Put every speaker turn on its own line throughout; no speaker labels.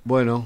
Bueno,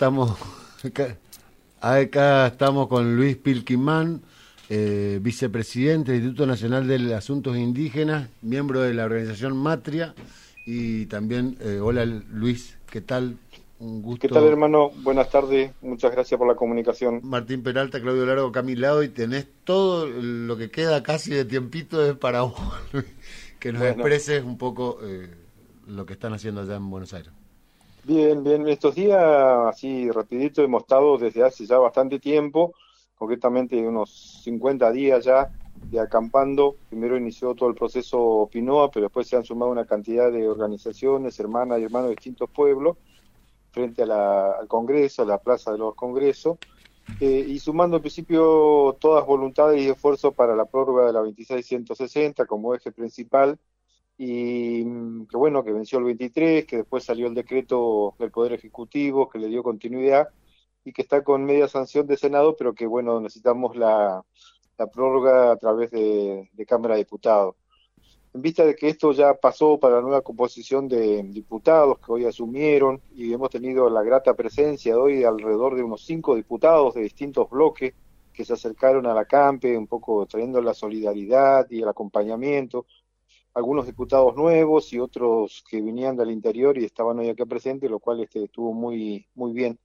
acá estamos con Luis Pilquimán, vicepresidente del Instituto Nacional de Asuntos Indígenas, miembro de la organización Matria, y también, hola Luis, ¿qué tal? Un
¿Qué tal,
gusto.
hermano? Buenas tardes. Muchas gracias por la comunicación.
Martín Peralta, Claudio Largo, acá a mi lado, y tenés todo lo que queda casi de tiempito es para vos, Luis, que nos
Bueno,
expreses un poco lo que están haciendo allá en Buenos Aires.
bien, bien. Estos días, así rapidito, hemos estado desde hace ya bastante tiempo, concretamente unos 50 días ya, de acampando. Primero inició todo el proceso Pinoa, pero después se han sumado una cantidad de organizaciones, hermanas y hermanos de distintos pueblos, frente a al Congreso, a la Plaza de los Congresos, y sumando en principio todas voluntades y esfuerzos para la prórroga de la 2660 como eje principal. Y que bueno, que venció el 23, que después salió el decreto del Poder Ejecutivo, que le dio continuidad y que está con media sanción de Senado, pero que bueno, necesitamos la prórroga a través de Cámara de Diputados. En vista de que esto ya pasó para la nueva composición de diputados que hoy asumieron, y hemos tenido la grata presencia de hoy de alrededor de unos 5 diputados de distintos bloques que se acercaron a la CAMPE, un poco trayendo la solidaridad y el acompañamiento, algunos diputados nuevos y otros que venían del interior y estaban hoy acá presentes, lo cual estuvo muy, muy bien.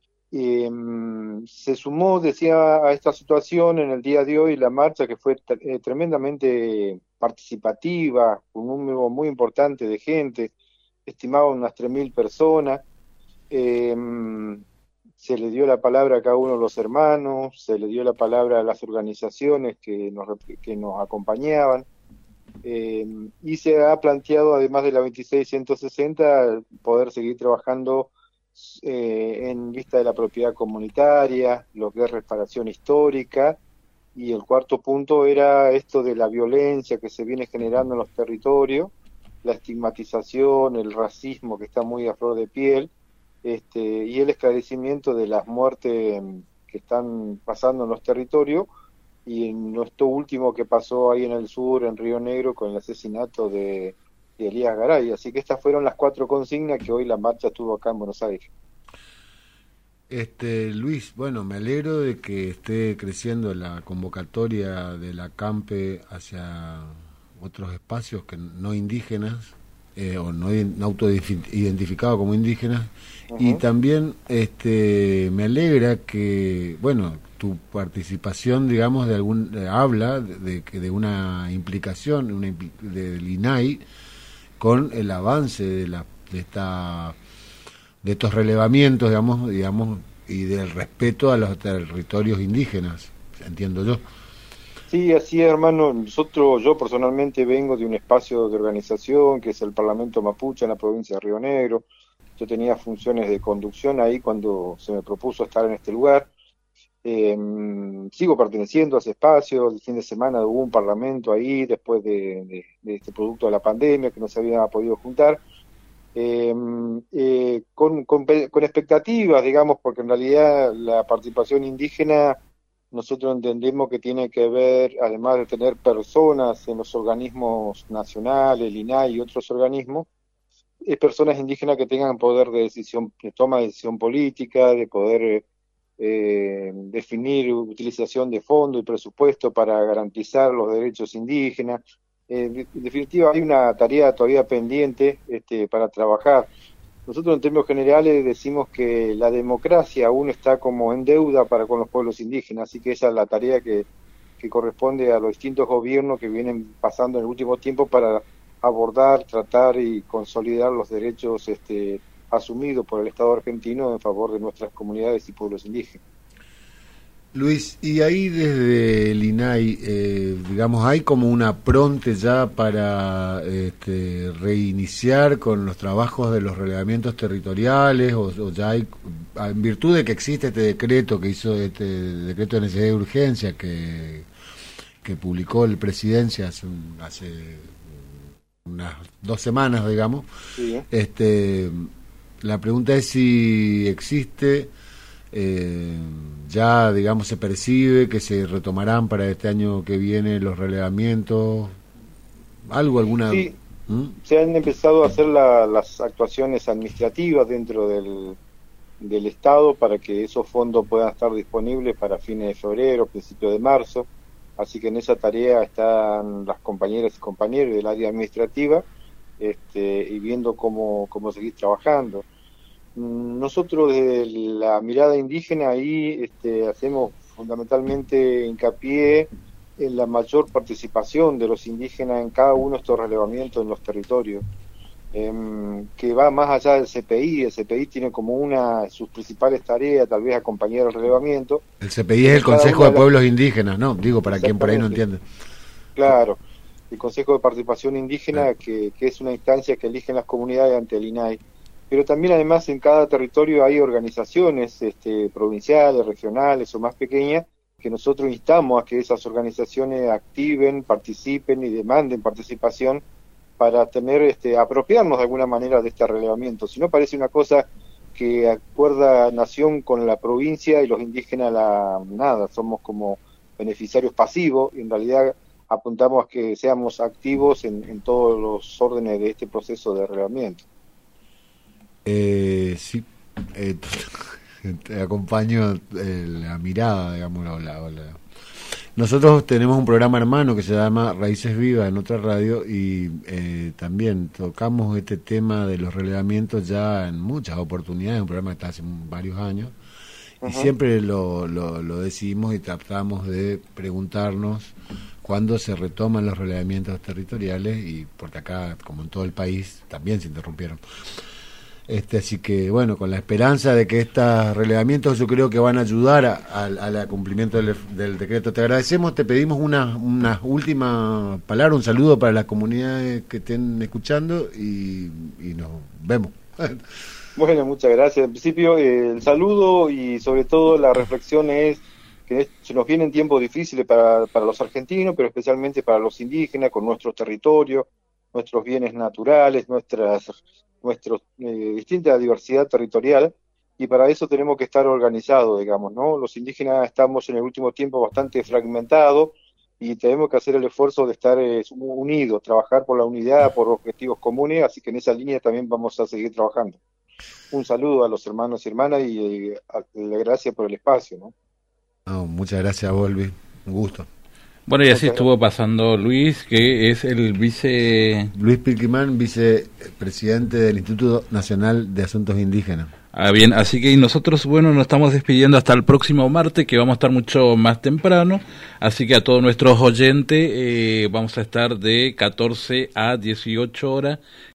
Se sumó, decía, a esta situación en el día de hoy la marcha, que fue tremendamente participativa, con un número muy importante de gente, estimaba unas 3.000 personas. Eh, Se le dio la palabra a cada uno de los hermanos, se le dio la palabra a las organizaciones que nos acompañaban. Y se ha planteado, además de la 2660, poder seguir trabajando en vista de la propiedad comunitaria, lo que es reparación histórica, y el cuarto punto era esto de la violencia que se viene generando en los territorios, la estigmatización, el racismo que está muy a flor de piel, y el esclarecimiento de las muertes que están pasando en los territorios, y en esto último que pasó ahí en el sur, en Río Negro, con el asesinato de Elías Garay. Así que estas fueron las 4 consignas que hoy la marcha estuvo acá en Buenos Aires.
Luis, bueno, me alegro de que esté creciendo la convocatoria de la CAMPE hacia otros espacios que no indígenas, o no autoidentificados como indígenas, y
Ujú.
también me alegra que, bueno, tu participación, digamos, habla de una implicación del INAI con el avance de estos relevamientos, digamos, y del respeto a los territorios indígenas, entiendo yo.
Sí, así es, hermano. Yo personalmente vengo de un espacio de organización que es el Parlamento Mapuche en la provincia de Río Negro. Yo tenía funciones de conducción ahí cuando se me propuso estar en este lugar. Eh, Sigo perteneciendo a ese espacio. El fin de semana hubo un parlamento ahí después de este producto de la pandemia que no se había podido juntar. Con expectativas, digamos, porque en realidad la participación indígena nosotros entendemos que tiene que ver, además de tener personas en los organismos nacionales, el INAI y otros organismos, personas indígenas que tengan poder de decisión, de toma de decisión política, de poder definir utilización de fondos y presupuesto para garantizar los derechos indígenas. En definitiva, hay una tarea todavía pendiente para trabajar. Nosotros en términos generales decimos que la democracia aún está como en deuda para con los pueblos indígenas, así que esa es la tarea que corresponde a los distintos gobiernos que vienen pasando en el último tiempo para abordar, tratar y consolidar los derechos asumidos por el Estado argentino en favor de nuestras comunidades y pueblos indígenas.
Luis, y ahí desde el INAI, digamos, ¿hay como una pronte ya para reiniciar con los trabajos de los relevamientos territoriales, o ya hay, en virtud de que existe este decreto que hizo, este decreto de necesidad de urgencia que publicó el Presidencia hace unas 2 semanas, digamos?
Sí.
La pregunta es si existe, ya, digamos, se percibe que se retomarán para este año que viene los relevamientos, alguna...
Sí,
¿Mm?
se han empezado a hacer las actuaciones administrativas dentro del Estado para que esos fondos puedan estar disponibles para fines de febrero, principios de marzo. Así que en esa tarea están las compañeras y compañeros del área administrativa, y viendo cómo seguir trabajando. Nosotros desde la mirada indígena ahí hacemos fundamentalmente hincapié en la mayor participación de los indígenas en cada uno de estos relevamientos en los territorios, que va más allá del CPI. El CPI tiene como una de sus principales tareas, tal vez, acompañar el relevamiento.
El CPI es el Consejo de Pueblos Indígenas, ¿no? Digo, para quien por ahí no entiende.
Claro, el Consejo de Participación Indígena, que es una instancia que eligen las comunidades ante el INAI. Pero también, además, en cada territorio hay organizaciones provinciales, regionales o más pequeñas, que nosotros instamos a que esas organizaciones activen, participen y demanden participación para tener, apropiarnos de alguna manera de este relevamiento. Si no, parece una cosa que acuerda nación con la provincia y los indígenas nada, somos como beneficiarios pasivos, y en realidad apuntamos a que seamos activos en todos los órdenes de este proceso de relevamiento.
Sí, te acompaño la mirada, digamos. Nosotros tenemos un programa hermano que se llama Raíces Vivas en otra radio, y también tocamos este tema de los relevamientos ya en muchas oportunidades, un programa que está hace varios años, y siempre lo decidimos y tratamos de preguntarnos cuándo se retoman los relevamientos territoriales, y porque acá, como en todo el país, también se interrumpieron. Así que, bueno, con la esperanza de que estos relevamientos yo creo que van a ayudar al cumplimiento del decreto. Te agradecemos, te pedimos una última palabra, un saludo para las comunidades que estén escuchando, y nos vemos.
Bueno, muchas gracias. En principio, el saludo y sobre todo la reflexión es que se nos vienen tiempos difíciles para los argentinos, pero especialmente para los indígenas, con nuestros territorios, nuestros bienes naturales, nuestra distinta diversidad territorial, y para eso tenemos que estar organizados, digamos, ¿no? Los indígenas estamos en el último tiempo bastante fragmentados y tenemos que hacer el esfuerzo de estar unidos, trabajar por la unidad, por objetivos comunes, así que en esa línea también vamos a seguir trabajando. Un saludo a los hermanos y hermanas y gracias por el espacio, ¿no?
Muchas gracias, Volvi, un gusto.
Bueno, y así estuvo pasando Luis, que es el
Luis Pilquimán, vicepresidente del Instituto Nacional de Asuntos Indígenas.
Bien, así que nosotros, bueno, nos estamos despidiendo hasta el próximo martes, que vamos a estar mucho más temprano, así que a todos nuestros oyentes vamos a estar de 14 a 18 horas,